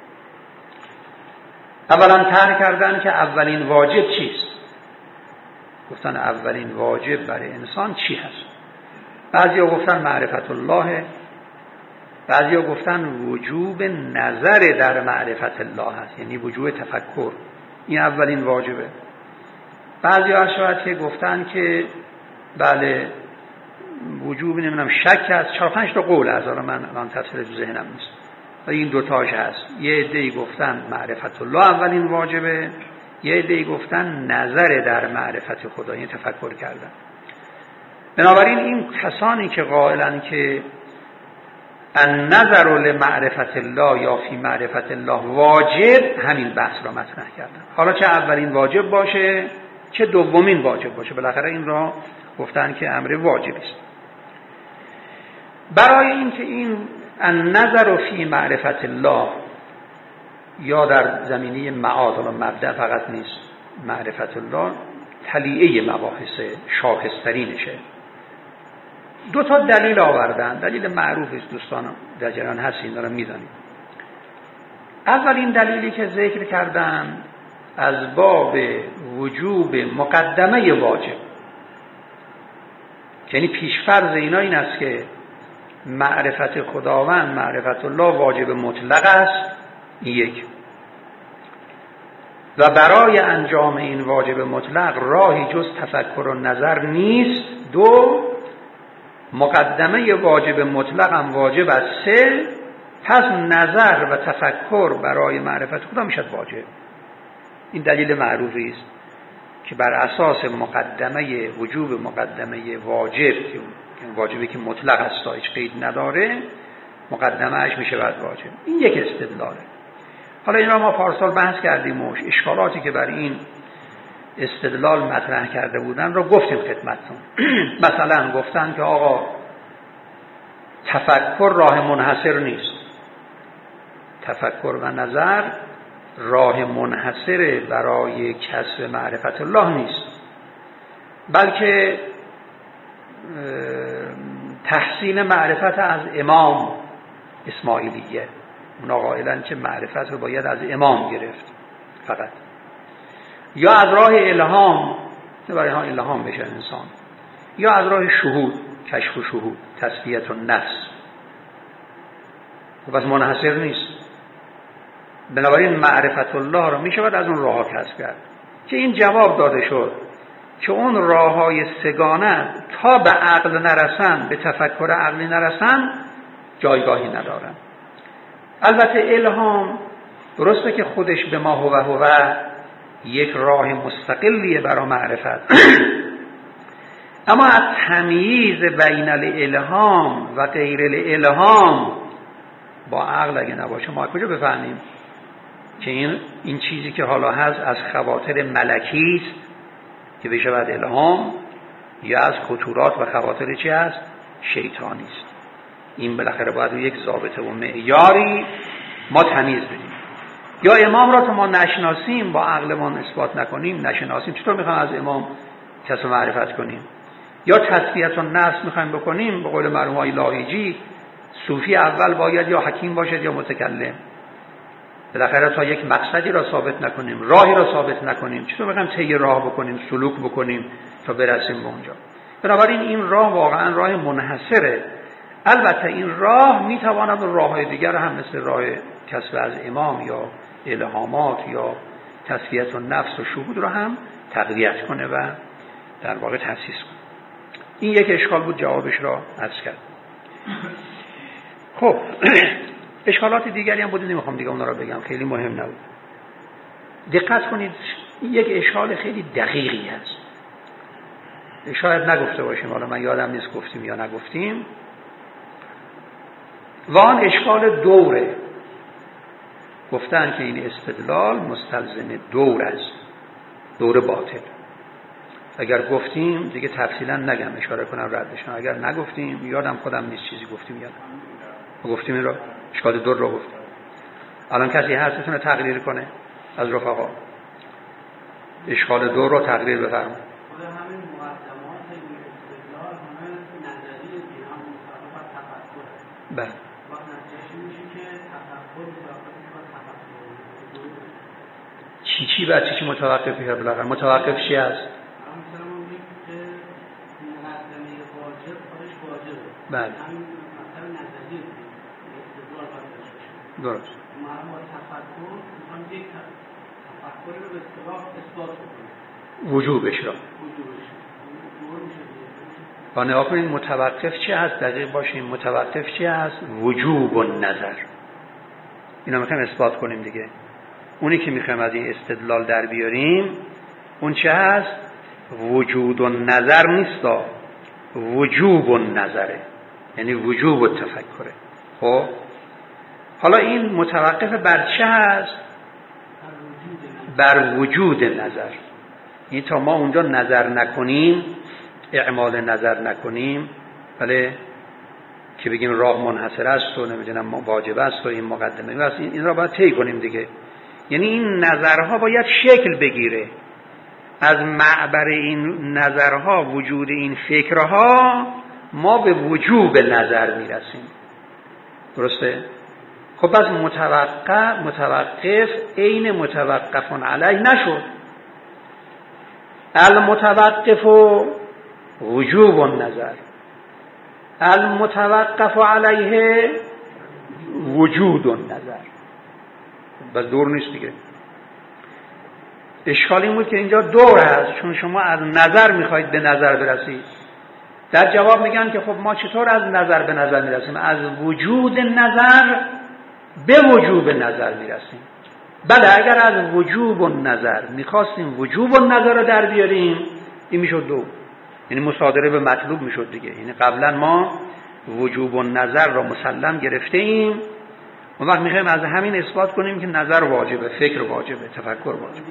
اولا طرح کردن که اولین واجب چیست؟ گفتن اولین واجب برای انسان چی هست؟ بعضیا گفتن معرفت الله، بعضیا گفتن وجوب نظر در معرفت الله هست، یعنی وجوب تفکر، این اولین واجبه. بعضیا شاید که گفتن که بله وجوب نمیدونم شک هست، چهار پنج تا قول از حالا من الان تفسیر تو ذهنم نیست ولی این دوتاش هست. یه عده‌ای گفتن معرفت الله اولین واجبه، یه عده‌ای گفتن نظر در معرفت خدا، یعنی تفکر کردن. بنابراین این کسانی که قائلن که النظر لمعرفت الله یا فی معرفت الله واجب، همین بحث را مطرح کردن. حالا چه اولین واجب باشه چه دومین واجب باشه، بالاخره این را گفتن که امر واجب است. برای اینکه این النظر فی معرفت الله یا در زمینه معاد، حالا مبدأ فقط نیست، معرفت الله تلیعه مباحث شاخص‌ترینشه. دو تا دلیل آوردن، دلیل معروف است، دوستان در جریان هستین دارم میدانیم. اولین دلیلی که ذکر کردن از باب وجوب مقدمه واجب، یعنی پیشفرض اینا این است که معرفت خداوند، معرفت الله واجب مطلق است، یک، و برای انجام این واجب مطلق راهی جز تفکر و نظر نیست. دو، مقدمه واجب مطلق هم واجب است. سه، پس نظر و تفکر برای معرفت خدا میشد واجب. این دلیل معروفی است که بر اساس مقدمه وجوب مقدمه واجب، که واجبی که مطلق است تا هیچ قید نداره، مقدمه اش میشه بعد واجب. این یک استدلاله. حالا این را ما پارسال بحث کردیم و اشکالاتی که بر این استدلال مطرح کرده بودن را گفتیم خدمتتون. مثلا گفتن که آقا تفکر راه منحصر نیست، تفکر و نظر راه منحصر برای کسب معرفت الله نیست، بلکه تحسین معرفت از امام اسماعیلیه. اونا قائلن که معرفت رو باید از امام گرفت فقط، یا از راه الهام، برای ها الهام بشه انسان، یا از راه شهود، کشف و شهود، تسبیت و نفس، و بس منحصر نیست. بنابراین معرفت الله رو میشه باید از اون راه کسب کرد. که این جواب داده شد که اون راه های سگانه تا به عقل نرسن، به تفکر عقلی نرسن، جایگاهی ندارن. البته الهام درسته که خودش به ما هو هو یک راه مستقلیه برای معرفت، اما از تمییز بین الالهام و غیر الالهام با عقل اگه نباشه ما کجا بفهمیم که این این چیزی که حالا هست از خواطر ملکی است که بشه بعد الهام، یا از خطورات و خواطر چی است؟ شیطانی است. این بالاخره باید یک ضابطه و معیاری ما تمیز بدیم. یا امام را تو ما نشناسیم، با عقلمون اثبات نکنیم، نشناسیم، چطور میخوام از امام کسب معرفت کنیم؟ یا تسبیت و نفس میخوایم بکنیم، به قول مرحوم آقای لاهیجی، صوفی اول باید یا حکیم باشد یا متکلم. بالاخره تا یک مقصدی را ثابت نکنیم، راهی را ثابت نکنیم، چطور میخوایم طی راه بکنیم، سلوک بکنیم تا برسیم به اونجا؟ بنابراین این راه واقعا راه منحصره. البته این راه میتواند راههای دیگر هم مثل راه کسب از امام یا الهامات یا تسویت و نفس و شهود رو هم تقویت کنه و در واقع تأسیس کنه. این یک اشکال بود، جوابش را عرض کرد. خب اشکالات دیگری هم بود، نمیخوام دیگه اونا رو بگم، خیلی مهم نبود. دقت کنید، یک اشکال خیلی دقیقی هست، شاید نگفته باشیم، حالا من یادم نیست گفتیم یا نگفتیم. و آن اشکال دوره. گفتن که این استدلال مستلزم دور است، دور باطل. اگر گفتیم دیگه تفصیلا نگم، اشاره کنم رد بشم. اگر نگفتیم، یادم خودم نیست چیزی گفتیم یادم گفتیم این رو، اشکال دور رو گفتیم. الان کسی هست بتونه تقریر کنه از رفقا؟ اشکال دور رو تقریر بفرمایید. خود همین مقدمات این استدلال همه نظری دیگه هم مصطلح تفکر. بله. وقت نتیجه میشه که تفکر متوقف با تفکر. چی چی بعد چی چی متوقف میشه بالاخره؟ متوقف چی است؟ مثلا ما میگیم که مقدمه واجب خودش واجبه. بله. همین مثلا نظری استدلال باید باشه. درست. ما با تفکر میخوام یک تفکر رو به اصطلاح اثبات کنیم. وجوبش را. وجوبش. با نگاه کنید متوقف چی هست؟ دقیق باشیم. متوقف چی هست؟ وجوب و نظر. اینا میخوایم اثبات کنیم دیگه. اونی که میخوایم از این استدلال در بیاریم اون چه هست؟ وجود و نظر نیستا، وجوب و نظره، یعنی وجوب و تفکره. خب حالا این متوقف بر چه هست؟ بر وجود نظر. این تا ما اونجا نظر نکنیم، اعمال نظر نکنیم، بله، که بگیم راه منحصر است و نمیدونم واجب است و این مقدمه است، این را باید طی کنیم دیگه. یعنی این نظرها باید شکل بگیره. از معبر این نظرها، وجود این فکرها، ما به وجوب نظر میرسیم. درسته؟ خب پس متوقف متوقف عین متوقف علیه نشد. المتوقف وجوب النظر، المتوقف علیه وجود النظر. بس دور نیست دیگه. اشکال این بود که اینجا دور هست، چون شما از نظر میخواید به نظر برسید. در جواب میگن که خب ما چطور از نظر به نظر میرسیم؟ از وجود نظر به وجوب نظر میرسیم. بله، اگر از وجوب نظر میخواستیم وجوب نظر رو در بیاریم، این میشد دو، یعنی مصادره به مطلوب میشد دیگه. یعنی قبلا ما وجوب نظر رو مسلم گرفته ایم، اون وقت میخوایم از همین اثبات کنیم که نظر واجبه، فکر واجبه، تفکر واجبه.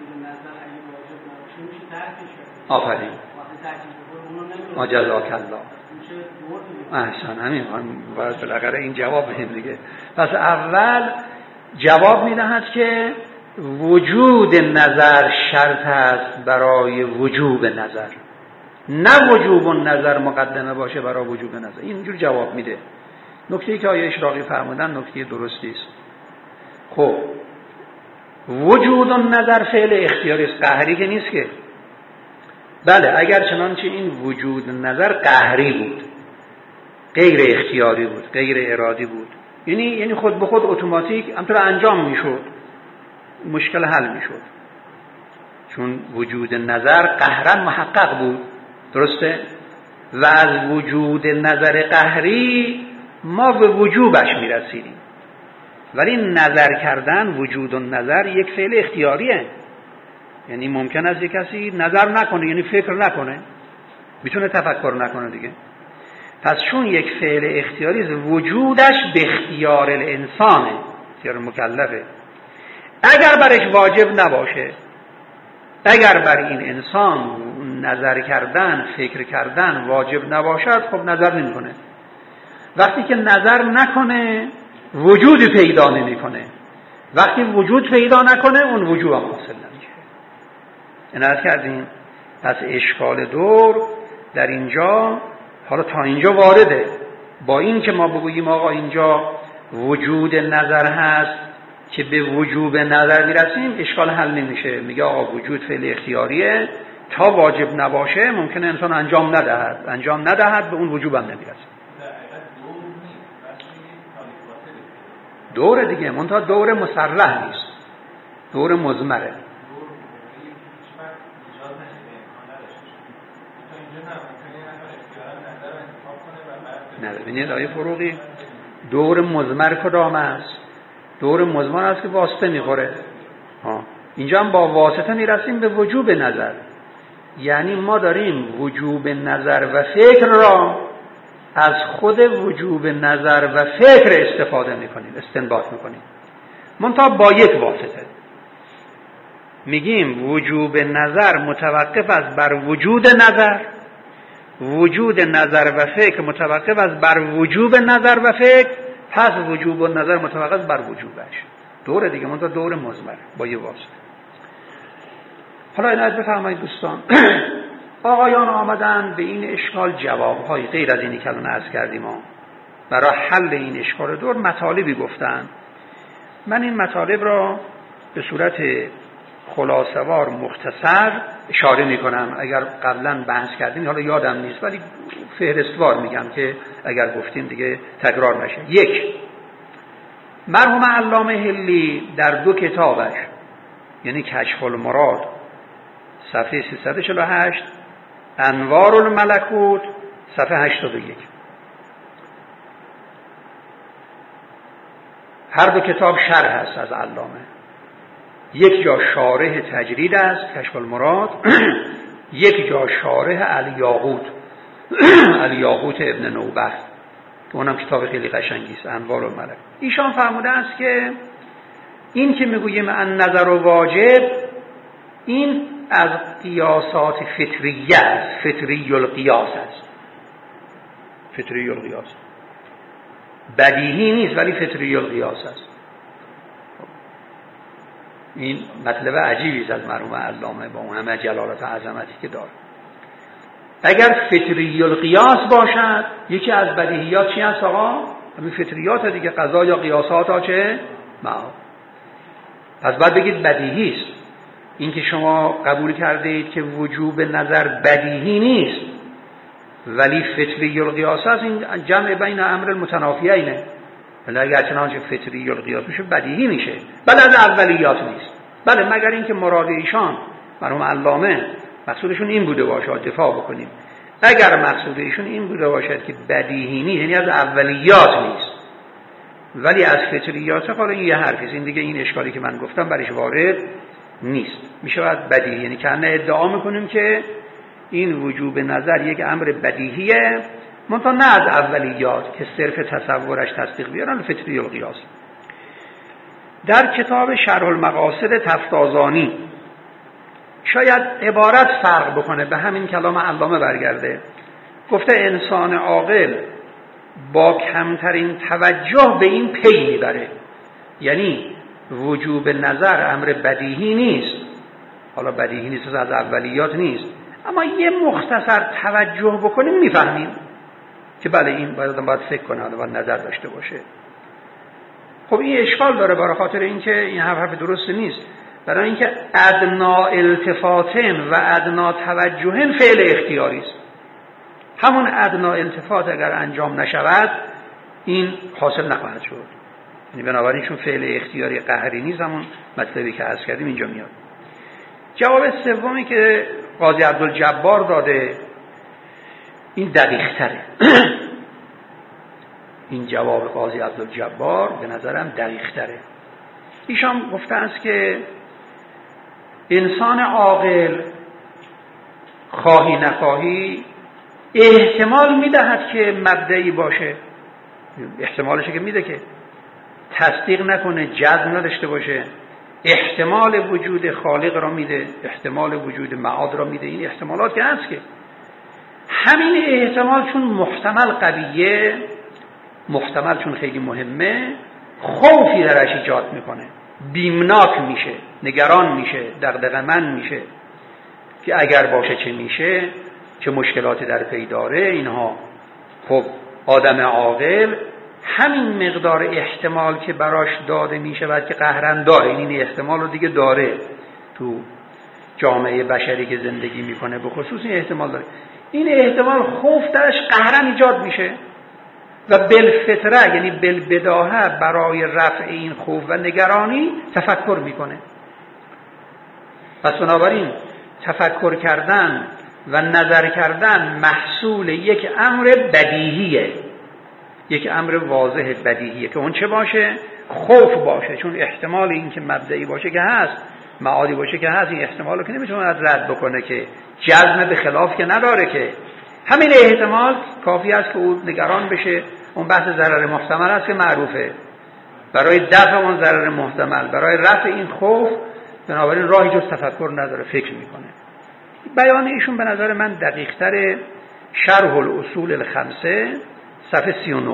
آفرین، ما جزاک الله. احسن، همین باید بالاخره این جواب بدیم دیگه. پس اول جواب میدهد که وجود نظر شرط است برای وجوب نظر، نه وجوب نظر مقدمه باشه برای وجوب نظر. اینجور جواب میده. نکته‌ای که آیه اشراقی فرمودن نکته درستی است. خب وجود نظر فعل اختیاری است، قهری که نیست که. بله، اگر چنانچه این وجود نظر قهری بود، غیر اختیاری بود، غیر ارادی بود، یعنی یعنی خود به خود اتوماتیک همطور انجام میشد، مشکل حل میشد. چون وجود نظر قهرا محقق بود، درسته؟ و از وجود نظر قهری ما به وجوبش میرسیدیم. ولی نظر کردن، وجود و نظر یک فعل اختیاریه. یعنی ممکن است یک کسی نظر نکنه، یعنی فکر نکنه، میتونه تفکر نکنه دیگه. پس چون یک فعل اختیاری است، وجودش به اختیار الانسانه، اختیار مکلفه. اگر برش واجب نباشه، اگر بر این انسان نظر کردن، فکر کردن واجب نباشد، خب نظر نمیکنه. وقتی که نظر نکنه وجود پیدا نمیکنه. وقتی وجود پیدا نکنه اون وجود هم حاصل نمیشه. عنایت کردیم. پس اشکال دور در اینجا، حالا تا اینجا وارده. با این که ما بگوییم آقا اینجا وجود نظر هست که به وجوب نظر میرسیم، اشکال حل نمیشه. میگه آقا وجود فعل اختیاریه، تا واجب نباشه ممکنه انسان انجام ندهد، انجام ندهد به اون وجوب هم نمیرسه. دوره دیگه، منتها دوره مسرح نیست. دور مضمره. نه ببینید آیه فروغی، دور مضمر کدام است؟ دور مضمر است که واسطه میخوره. ها اینجا هم با واسطه میرسیم به وجوب نظر، یعنی ما داریم وجوب نظر و فکر را از خود وجوب نظر و فکر استفاده میکنیم، استنباط میکنیم، منتها با یک واسطه. میگیم وجوب نظر متوقف است بر وجود نظر، وجود نظر و فکر متوقف است بر وجوب نظر و فکر، پس وجوب و نظر متوقف بر وجوبش. دور دیگه منتها دور مضمر با یه واسطه. حالا اینات بفرمایید دوستان. آقایان آمدن به این اشکال جوابهای غیر از اینی که الان عرض کردیم ها برای حل این اشکال دور مطالبی گفتن. من این مطالب را به صورت خلاصه‌وار مختصر اشاره میکنم. اگر قبلا بحث کردیم حالا یادم نیست ولی فهرستوار میگم که اگر گفتیم دیگه تکرار نشه. یک، مرحوم علامه حلی در دو کتابش یعنی کشف المراد صفحه سیصد و چهل و هشت، انوار الملکوت صفحه هشتاد و یک، هر دو کتاب شرح است از علامه. یک جا شارح تجرید است کشف المراد، یک جا شارح الیاقوت الیاقوت ابن نوبخت که اونم کتاب خیلی قشنگی است، انوار الملکوت. ایشان فرموده است که این که میگوییم ان نظر و واجب، این از قیاسات فطریه است، فطری القیاس است، فطری القیاس بدیهی نیست ولی فطری القیاس است. این مطلب عجیبی است از مرحوم علامه با اون همه جلالت و عظمتی که داره. اگر فطری القیاس باشد یکی از بدیهیات چی است آقا؟ همین فطریات دیگه، قضا یا قیاسات ها چه؟ معاد. پس باید بگید بدیهی است. این که شما قبول کرده اید که وجوب نظر بدیهی نیست ولی فطری القیاس است، این جمع بین امر المتنافیینه. ولی اگر چنانچه فطری القیاس میشه بدیهی میشه، بله از اولیات نیست. بله مگر اینکه مراد ایشان مرحوم علامه مقصودشون این بوده باشه، دفاع بکنیم. اگر مقصود ایشون این بوده باشد که بدیهی نیست یعنی از اولیات نیست ولی از فطریات، حالا این یه حرفی است، این دیگه این اشکالی که من گفتم برایش وارد نیست. میشه باید بدیهی، یعنی که ادعا میکنیم که این وجوب نظر یک امر بدیهیه منتها نه از اولیات که صرف تصورش تصدیق بیارن فطری القیاس. در کتاب شرح المقاصد تفتازانی شاید عبارت فرق بکنه به همین کلام علامه برگرده. گفته انسان عاقل با کمترین توجه به این پی میبره، یعنی وجوب نظر امر بدیهی نیست، حالا بدیهی نیست از اولیات نیست، اما یه مختصر توجه بکنیم میفهمیم که بله این باید باید فکر کنه، باید نظر داشته باشه. خب این اشکال داره برای خاطر اینکه این حرف حرف درست نیست، برای اینکه ادنا التفاتن و ادنا توجهن فعل اختیاری است. همون ادنا التفات اگر انجام نشود این حاصل نخواهد شد، یعنی بنابراین چون فعل اختیاری قهری نیست، همون مطلبی که عرض کردیم اینجا میاد. جواب سومی که قاضی عبدالجبار داده این دقیق تره. این جواب قاضی عبدالجبار به نظرم دقیق تره. ایشان گفته است که انسان عاقل خواهی نخواهی احتمال میدهد که مبدئی باشه، احتمالشه که میده که تصدیق نکنه، جزم نداشته باشه، احتمال وجود خالق را میده، احتمال وجود معاد را میده. این احتمالات که هست که همین احتمال چون محتمل قویه، محتمل چون خیلی مهمه، خوفی درش ایجاد میکنه، بیمناک میشه، نگران میشه، دغدغه‌مند میشه که اگر باشه چه میشه، چه مشکلاتی در پی داره اینها. خب آدم عاقل همین مقدار احتمال که براش داده میشه بعد که قهرن داره، این, این احتمال رو دیگه داره تو جامعه بشری که زندگی میکنه، به خصوص این احتمال داره. این احتمال خوف درش قهرن ایجاد میشه و بالفطره یعنی بالبداهه برای رفع این خوف و نگرانی تفکر میکنه. پس بنابراین تفکر کردن و نظر کردن محصول یک امر بدیهیه، یک امر واضح بدیهیه که اون چه باشه؟ خوف باشه، چون احتمال این که مبدئی باشه که هست، معادی باشه که هست، این احتمال رو که نمیتونه رد بکنه، که جزم به خلاف که نداره، که همین احتمال کافی است که او نگران بشه. اون بحث ضرر محتمل است که معروفه، برای دفع اون ضرر محتمل، برای رفع این خوف، بنابراین راهی جز تفکر نداره، فکر میکنه. بیان ایشون به نظر من دقیق‌تر شرح الاصول الخمسه صفحه سی و نه.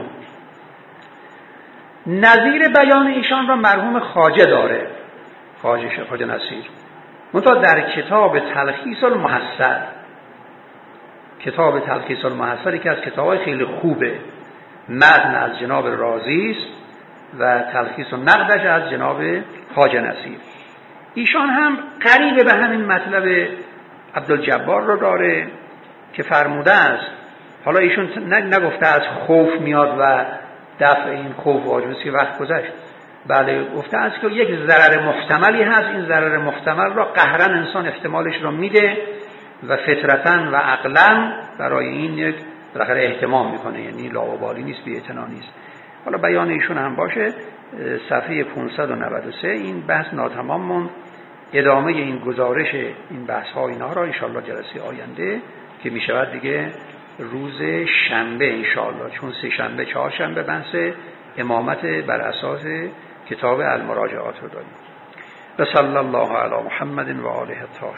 نظیر بیان ایشان را مرحوم خواجه داره، خواجه خواجه نصیر، منتها در کتاب تلخیص المحصل، کتاب تلخیص المحصل که از کتاب‌های خیلی خوبه، متن از جناب رازی است و تلخیص و نقدش از جناب خواجه نصیر. ایشان هم قریب به همین مطلب عبدالجبار رو داره که فرموده است، حالا ایشون نگفته از خوف میاد و دفع این خوف واجب سی وقت گذشت، بله گفته است که یک ضرر محتملی هست، این ضرر محتمل را قهرن انسان احتمالش را میده و فطرتاً و عقلاً برای این یک بالاخره اهتمام میکنه، یعنی لاابالی نیست، بی‌اعتنا نیست. حالا بیان ایشون هم باشه. صفحه پانصد و نود و سه این بحث ناتمام موند. ادامه این گزارش این بحث ها اینا را انشاءالله جلسه آینده که می شود دیگه روز شنبه انشاءالله، چون سه شنبه چهار شنبه بحث امامت بر اساس کتاب المراجعات رو داریم. و صلی الله علی محمد و آله الطاهرین.